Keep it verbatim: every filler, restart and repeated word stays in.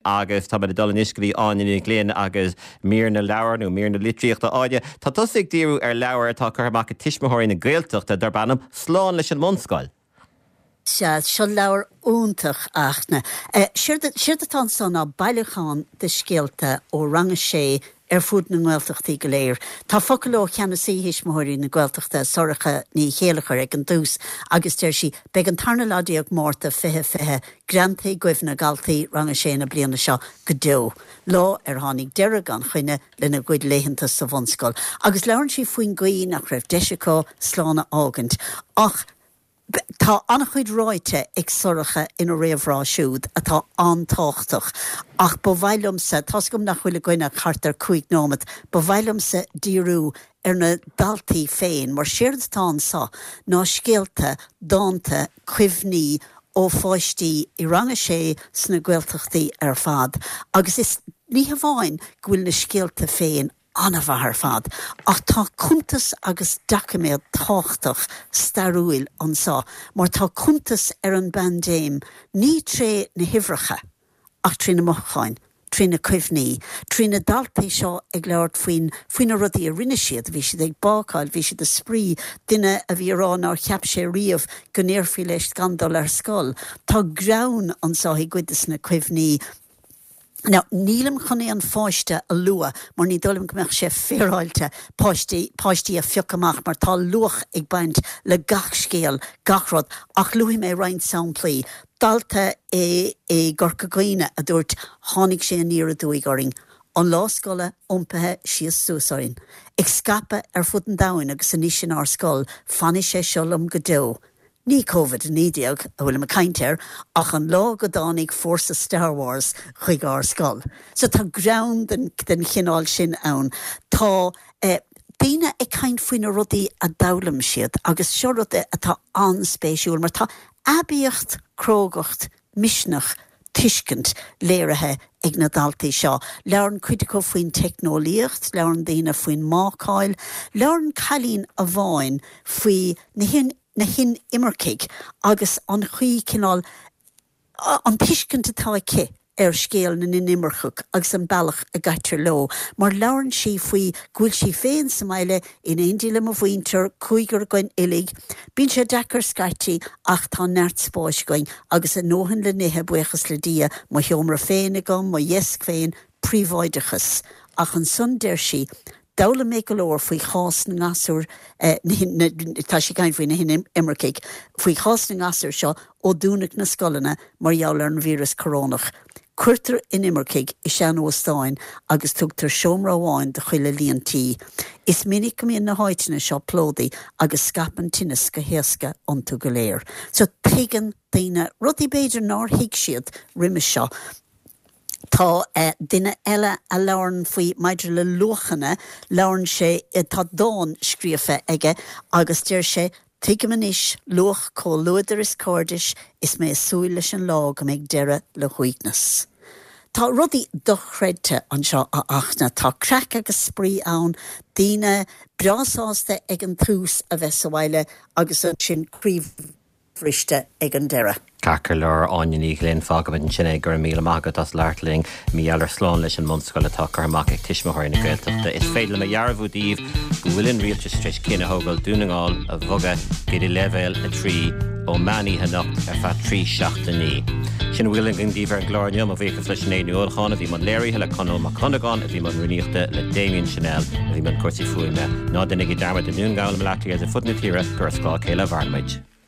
agus tá bad dul iscaí áin gléan agus mír na leabhar nó mír na litríochta áide. Tá tosaigh díú ar leabhar atá chuthach tiismothirí na Gaeltachta dar bannam sláán leis an monscoil. Se seo leabhar úntach achna. Siirde tá san á bailachán de scéalta ó ranga sé ar fud na Gaeltachtaí go léir. Tá focail ó cheanna síhíismothirí na Gaeltachta soracha ní chéalachar ag an dús agus deir si beag an tarna ládíag mórta fithe fithe grantaí goibhna galtaí ranga sé na bliana seo go dó. Lá ar tháinig deire gan chuine lena gcuid léhananta sa bhonscoil. Agus leann si faoin gaí nach raibh deisicá sláánna ágant. Ach tá annach chuid ráite ag soracha ina réomhrá siúd atá antáchtach. Ach ba bhailumsa, tás gom nach chuile goine chartar chuig nómad, ba bhailumsa díú ar na daltaí féin, mar siird tá sa ná scéalta, dáanta, cuimhní ó fáistí i ranga sé sna Gaeltachtaí ar fad. Agus is ní hamháin gúil na scéalta féin anna bhar fad. Ach tá cuntas agus dacaméad táchtach starúil an sa, mar tá cuntas ar an bandéim ní tré na hifracha, ach trí na mochain, trí na cuimhní, trí na daltaí seo ag leabhart faoin faoin a rudaí a rinne siad, bhí siad ag bácáil, bhí siad a sprí duine a bhí rán ar cheap sé riamh go néirfií leis scandal ar scoil. Tá grán an sa i gcuidas na cuimhní. Now, nílam chunaí an fáiste a lua, mar ní dólam gomach sé féráilte páistí a fiocamach, mar tá luach ag baint le gach scéal, gachrod, ach luí mé rein samplaí. Dalta é é gorca gaoine a dúirt tháinig sé níor a dúig oring. An láscoile iompathe síos súsáin. Ag scape ar fud an dain agus san níos sin ar scoil, fannig sé seolum go dó. Ní COVID ní diag a bhfuil am a caintear, ach an lá go dánig fórsa Star Wars chuig ar scoil. So tá ground den, den chinál sin ann. Tá eh, daoine ag caint faoin a rudaí a dalam siad, agus seo rudaí atá anspéisiúil, mar tá abíocht, crógacht, misneach, tuiscint léirithe ag na daltaí seo. Learn cuide go faoin technolíocht, learn daoine faoin mácáil, learn cailín a bháin faoi na hin na hin imircaig agus an chuí cinál an tuiscint atá ce ar scéal na in imirchuc agus an bailach a gaitir lo. Mar learn si faoi gúil si féin sa maile in éindíle a bhainter chuigur goin ilig, bín sé dechar scaiti ach tá neart spáis goin agus a nóhan le nithe buchas le dia má heomra féin agam, má jesc féin príomháidechas. Ach an sun deir si Dála mé go leor faoi chás na ngasúr, tá si gain faoi na hin imircaig, faoi chás na ngasúr seo ó dúnach na scoilena mar jaall ar an vírus corónach. Cuirtar in imircaig i sean óstáin agus tugtar seomra bháin de chuile líontí. Is minic go míon na háitina seo plódaí agus scapan tinnis go héasca ontú go léir. So tuigeann daoine rudí beidir ná hiic siad riime seo. Tá uh, duine eile a learn faoi maidir le luchanna, learn sé uh, tá dán scríofa aige agus deir sé tuige manis luch có luadar is cordis is mé súil leis an lá go méid deire le chuignas. Tá rudaí dochreidte an seo a achna, tá crack agus sprí ann, daoine brasáasta ag an tús a bheits a bhaile agus an sin críomhriste ag an deire. Cacar leir áiní gléin fágabhain sinna gur míle mágad as leirtling míallar slán leis an monscoil atá chuach ag tiismothirí na Gaeltachta. Is féile le dhearbhú díobh go bhfuilinn rialtas tris cinna thógáil dúnaáil a bhogad gaidir leibhéil a trí ó meanaí hanacht ar feadh trí seachta ní. Sin bhfuilinn gan díobh ar glárneam a bhíchas leis an éadú olcháin, a bhí man léirithe le conó mac Conagán, a bhí man ruíochta le Damien Chanel, a bhí man cuasaí fuaime. Ná duine ag darmad a dúngáil me leachtaí as a fud na tíre gur scáil céile bharnmaid.